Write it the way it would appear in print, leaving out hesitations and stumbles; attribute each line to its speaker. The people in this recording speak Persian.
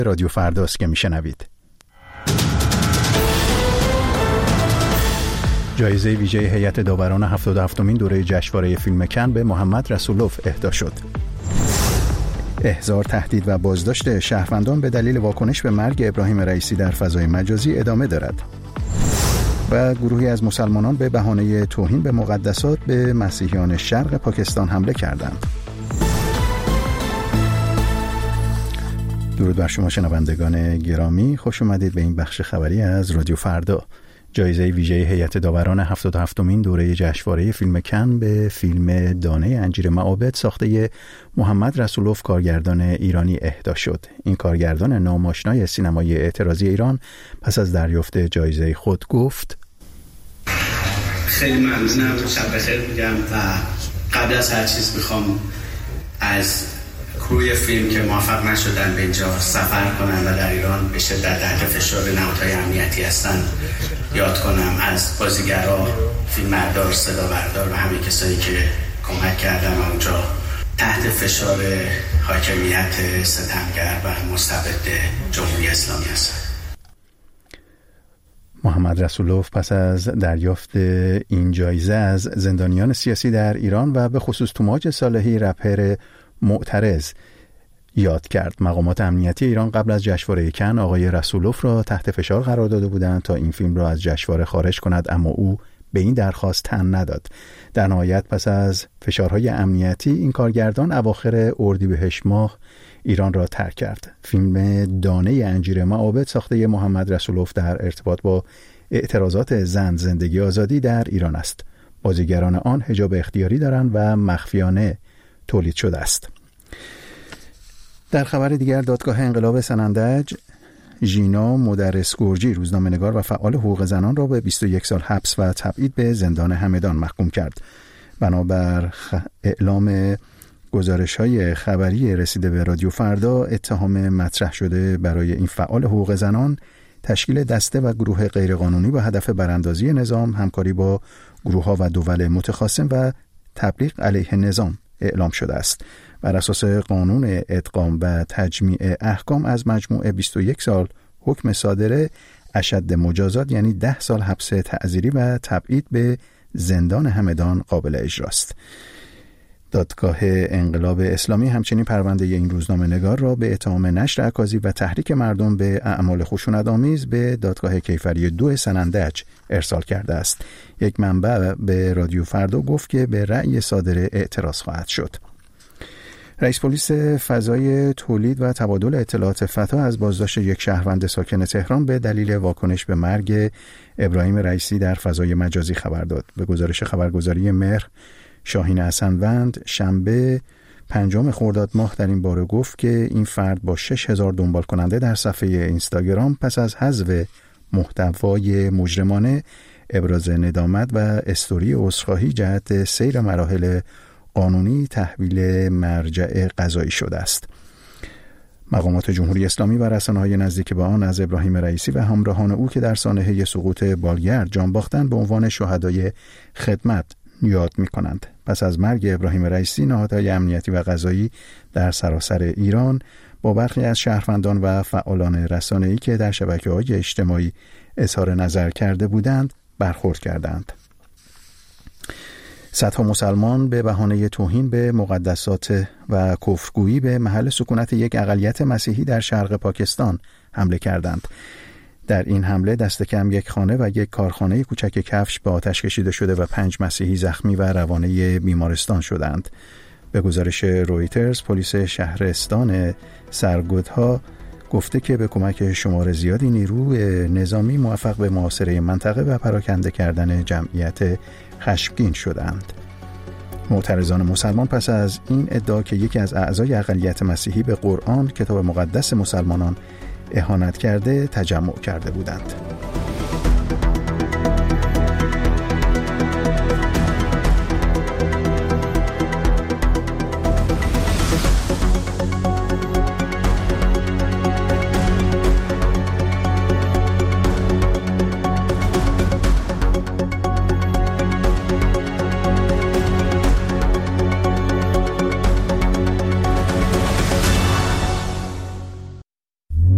Speaker 1: رادیو فرداست که میشنوید. جایزه ویژه هیئت داوران 77مین دوره جشنواره فیلم کن به محمد رسولوف اهدا شد. احضار، تهدید و بازداشت شهروندان به دلیل واکنش به مرگ ابراهیم رئیسی در فضای مجازی ادامه دارد. و گروهی از مسلمانان به بهانه توهین به مقدسات به مسیحیان شرق پاکستان حمله کردند. درود بر شما شنوندگان گرامی، خوش اومدید به این بخش خبری از رادیو فردا. جایزه ویژه هیئت داوران 77مین دوره جشنواره فیلم کن به فیلم دانه انجیر معابد ساخته محمد رسولوف کارگردان ایرانی اهدا شد. این کارگردان ناماشنای سینمای اعتراضی ایران پس از دریافت جایزه خود گفت:
Speaker 2: خیلی ممنونم، شب بخیر میگم و قبل از هر چیز میخوام از کروی فیلم که موفق نشدن به اینجا سفر کنن و در ایران به شدت تحت فشار نهادهای امنیتی هستن یاد کنم، از بازیگرا، فیلمبردار، صدابردار و همه کسایی که کمک کردن و اونجا تحت فشار حاکمیت ستمگر و مستبد جمهوری اسلامی هستن.
Speaker 1: محمد رسولوف پس از دریافت این جایزه از زندانیان سیاسی در ایران و به خصوص توماج صالحی رپر معترض یاد کرد. مقامات امنیتی ایران قبل از جشنواره کن آقای رسولوف را تحت فشار قرار داده بودند تا این فیلم را از جشنواره خارج کند، اما او به این درخواست تن نداد. در نهایت پس از فشارهای امنیتی این کارگردان اواخر اردیبهشت ماه ایران را ترک کرد. فیلم دانه انجیر معابد ساخته محمد رسولوف در ارتباط با اعتراضات زن، زندگی، آزادی در ایران است. بازیگران آن حجاب اختیاری دارند و مخفیانه تولید شده است. در خبر دیگر، دادگاه انقلاب سنندج ژینا مدرس گرجی، روزنامه‌نگار و فعال حقوق زنان را به 21 سال حبس و تبعید به زندان همدان محکوم کرد. بنابر اعلام گزارش‌های خبری رسیده به رادیو فردا، اتهام مطرح شده برای این فعال حقوق زنان تشکیل دسته و گروه غیرقانونی با هدف براندازی نظام، همکاری با گروه‌ها و دول متخاصم و تبلیغ علیه نظام اعلام شده است. بر اساس قانون ادغام و تجمیع احکام از مجموع 21 سال حکم صادره، اشد مجازات یعنی 10 سال حبس تعزیری و تبعید به زندان همدان قابل اجراست. دادگاه انقلاب اسلامی همچنین پرونده این روزنامه‌نگار را به اتهام نشر اکاذیب و تحریک مردم به اعمال خشونت‌آمیز به دادگاه کیفری 2 سنندج ارسال کرده است. یک منبع به رادیو فردا گفت که به رأی صادره اعتراض خواهد شد. رئیس پلیس فضای تولید و تبادل اطلاعات فتا از بازداشت یک شهروند ساکن تهران به دلیل واکنش به مرگ ابراهیم رئیسی در فضای مجازی خبر داد. به گزارش خبرگزاری مهر، شاهین حسنوند شنبه 5 خرداد ماه در این باره گفت که این فرد با 6000 دنبال کننده در صفحه اینستاگرام پس از حذف محتوای مجرمانه ابراز ندامت و استوری عذرخواهی جهت سیر مراحل قانونی تحویل مرجع قضایی شده است. مقامات جمهوری اسلامی و رسانه‌های نزدیک به آن از ابراهیم رئیسی و همراهان او که در سانحه سقوط بالگرد جان باختند به عنوان شهدای خدمت یاد می‌کنند. پس از مرگ ابراهیم رئیسی، نهادهای امنیتی و قضایی در سراسر ایران با برخی از شهروندان و فعالان رسانه‌ای که در شبکه‌های اجتماعی اظهار نظر کرده بودند برخورد کردند. صدها مسلمان به بهانه توهین به مقدسات و کفرگویی به محل سکونت یک اقلیت مسیحی در شرق پاکستان حمله کردند. در این حمله دست کم یک خانه و یک کارخانه کوچک کفش به آتش کشیده شده و 5 مسیحی زخمی و روانه بیمارستان شدند. به گزارش رویترز، پلیس شهرستان سرگودها گفته که به کمک شمار زیادی نیروی نظامی موفق به محاصره منطقه و پراکنده کردن جمعیت خشمگین شدند. معترضان مسلمان پس از این ادعا که یکی از اعضای اقلیت مسیحی به قرآن، کتاب مقدس مسلمانان، اهانت کرده، تجمع کرده بودند.